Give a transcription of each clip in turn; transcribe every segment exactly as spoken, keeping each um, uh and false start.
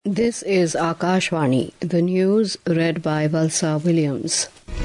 This is Akashvani, the news read by Valsa Williams.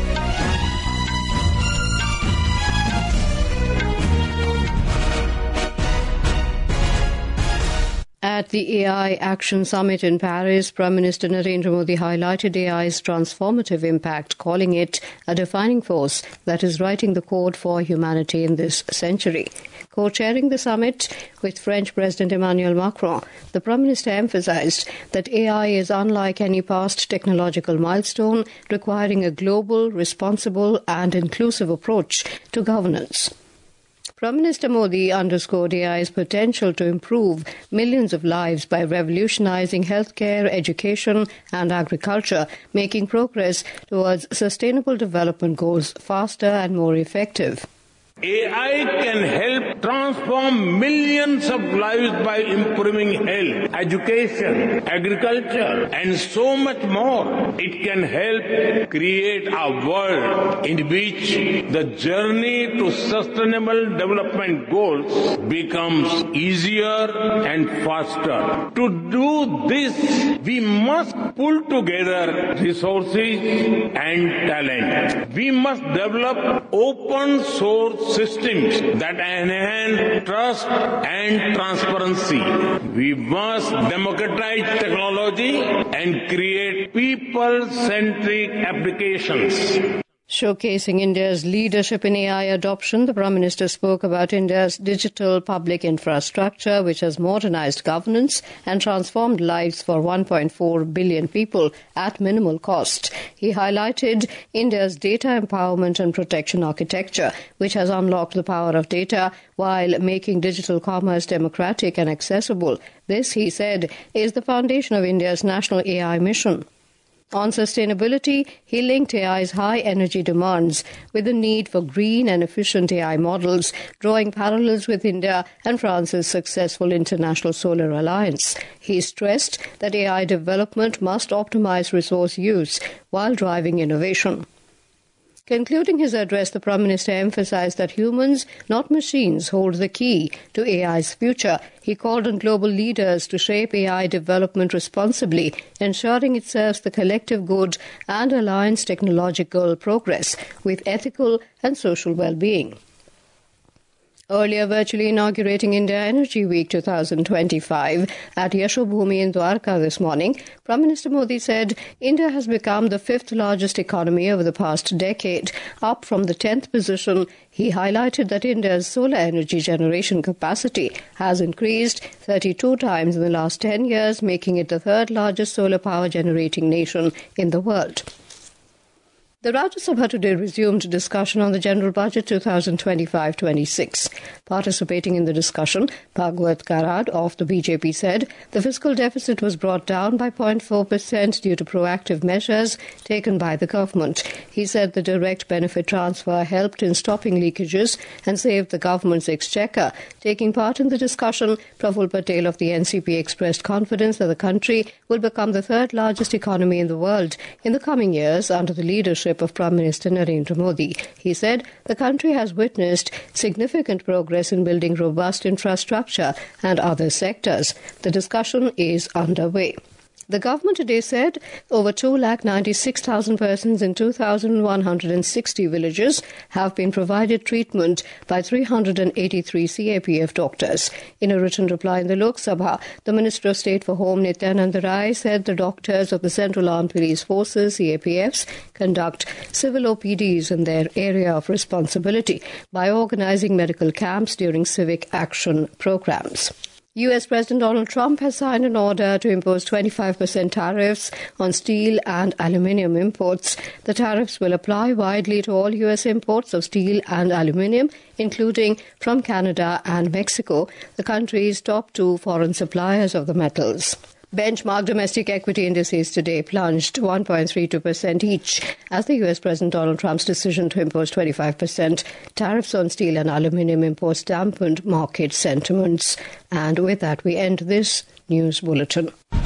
At the A I Action Summit in Paris, Prime Minister Narendra Modi highlighted A I's transformative impact, calling it a defining force that is writing the code for humanity in this century. Co-chairing the summit with French President Emmanuel Macron, the Prime Minister emphasized that A I is unlike any past technological milestone, requiring a global, responsible and inclusive approach to governance. Prime Minister Modi underscored A I's potential to improve millions of lives by revolutionizing healthcare, education and agriculture, making progress towards sustainable development goals faster and more effective. A I can help transform millions of lives by improving health, education, agriculture, and so much more. It can help create a world in which the journey to sustainable development goals becomes easier and faster. To do this, we must pull together resources and talent. We must develop open source systems that enhance trust and transparency. We must democratize technology and create people-centric applications. Showcasing India's leadership in A I adoption, the Prime Minister spoke about India's digital public infrastructure, which has modernized governance and transformed lives for one point four billion people at minimal cost. He highlighted India's data empowerment and protection architecture, which has unlocked the power of data while making digital commerce democratic and accessible. This, he said, is the foundation of India's national A I mission. On sustainability, he linked A I's high energy demands with the need for green and efficient A I models, drawing parallels with India and France's successful International Solar Alliance. He stressed that A I development must optimize resource use while driving innovation. Concluding his address, the Prime Minister emphasized that humans, not machines, hold the key to A I's future. He called on global leaders to shape A I development responsibly, ensuring it serves the collective good and aligns technological progress with ethical and social well-being. Earlier, virtually inaugurating India Energy Week twenty twenty-five at Yashobhoomi in Dwarka this morning, Prime Minister Modi said India has become the fifth largest economy over the past decade, up from the tenth position. He highlighted that India's solar energy generation capacity has increased thirty-two times in the last ten years, making it the third largest solar power generating nation in the world. The Rajya Sabha today resumed discussion on the General Budget twenty twenty-five twenty-six. Participating in the discussion, Bhagwat Karad of the B J P said the fiscal deficit was brought down by zero point four percent due to proactive measures taken by the government. He said the direct benefit transfer helped in stopping leakages and saved the government's exchequer. Taking part in the discussion, Praful Patel of the N C P expressed confidence that the country will become the third largest economy in the world in the coming years under the leadership of Prime Minister Narendra Modi. He said the country has witnessed significant progress in building robust infrastructure and other sectors. The discussion is underway. The government today said over two lakh ninety-six thousand persons in two thousand one hundred sixty villages have been provided treatment by three hundred eighty-three C A P F doctors. In a written reply in the Lok Sabha, the Minister of State for Home, Nityanand Rai, said the doctors of the Central Armed Police Forces, C A P Fs, conduct civil O P Ds in their area of responsibility by organizing medical camps during civic action programs. U S President Donald Trump has signed an order to impose twenty-five percent tariffs on steel and aluminium imports. The tariffs will apply widely to all U S imports of steel and aluminium, including from Canada and Mexico, the country's top two foreign suppliers of the metals. Benchmark domestic equity indices today plunged one point three two percent each as the U S President Donald Trump's decision to impose twenty-five percent tariffs on steel and aluminium imports dampened market sentiments. And with that, we end this news bulletin.